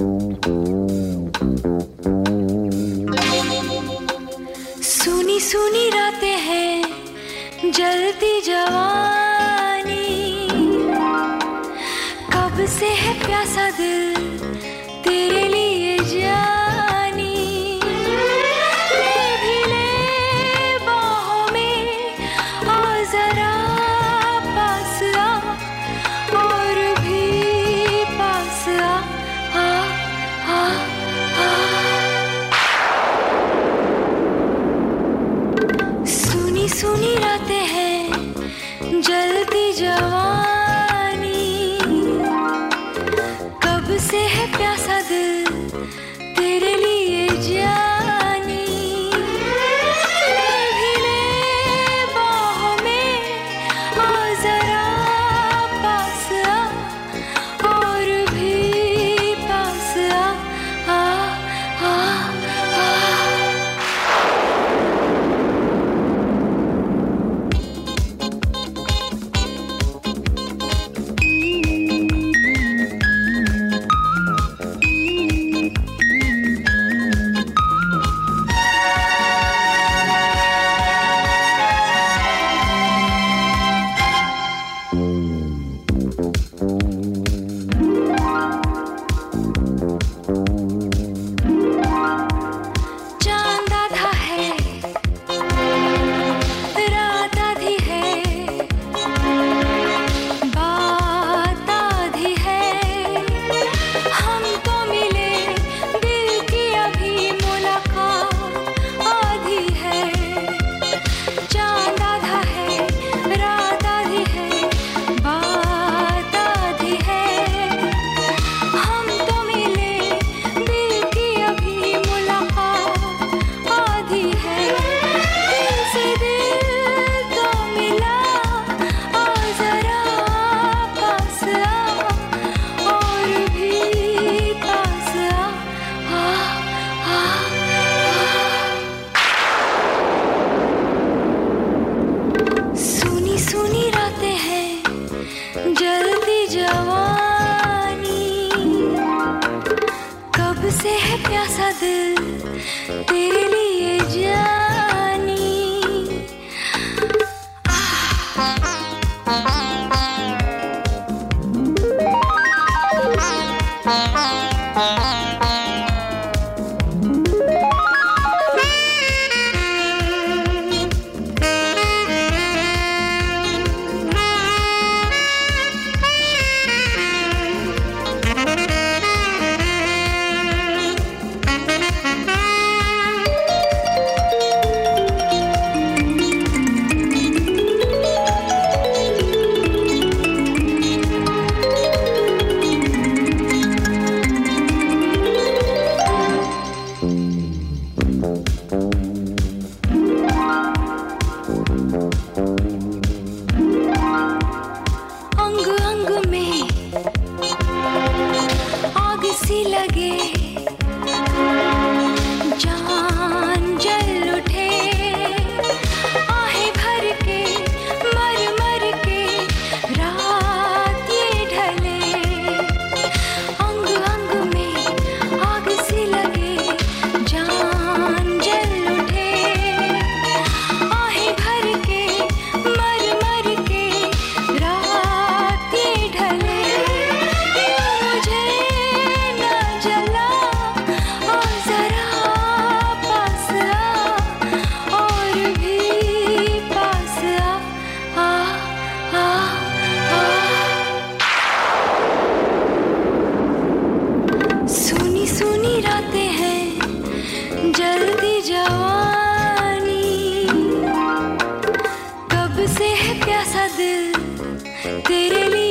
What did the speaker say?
सुनी सुनी रातें हैं, जलती जवानी, कब से है प्यासा दिल तेरे लिए जानी। ले भी ले बाहों में, आ जरा पास आ, और भी पास आ, आ, आ, आ। सुनी सुनी रातें हैं, जलती जवानी, कब से है प्यासा दिल तेरे लिए जानी। ले भी ले बाहों में, आ जरा पास आ, और भी पास आ, आ, आ, आ। जलती जवानी, कब से है प्यासा दिल तेरे लिए जानी। अंग अंग में आग सी लगे, जान जल उठे, आहें भर के मर मर के रात ये ढले। अंग अंग में आग सी लगे, जान जल उठे, आहें भर के मर मर के रात ये ढले। मुझे न जला, आ जरा पास आ, और भी पास आ, आ, आ, आ। सुनी सुनी रातें हैं, जलती जवानी, कब से है प्यासा दिल तेरे लिए